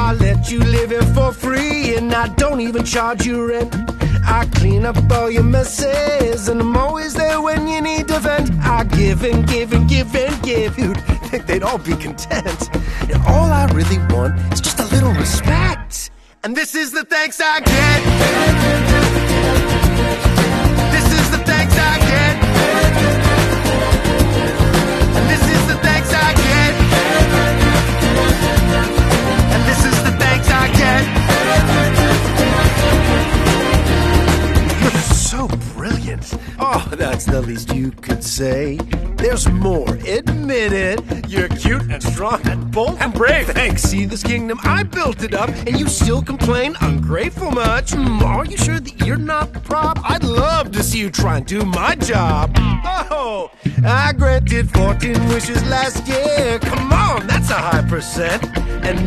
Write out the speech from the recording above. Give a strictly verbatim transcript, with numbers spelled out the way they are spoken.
I let you live here for free, and I don't even charge you rent. I clean up all your messes, and I'm always there when you need to vent. I give and give and give and give. You'd think they'd all be content. And all I really want is just a little respect. And this is the thanks I get. This is the thanks I get. And this is the thanks I get. And this is the thanks I get. You're so brilliant. Oh, that's the least you could say. There's more, admit it. You're cute and strong and bold and brave. Thanks, see this kingdom, I built it up, and you still complain, ungrateful much. Mm, are you sure that you're not the prop? I'd love to see you try and do my job. Oh, I granted fourteen wishes last year. Come on, that's a high percent. And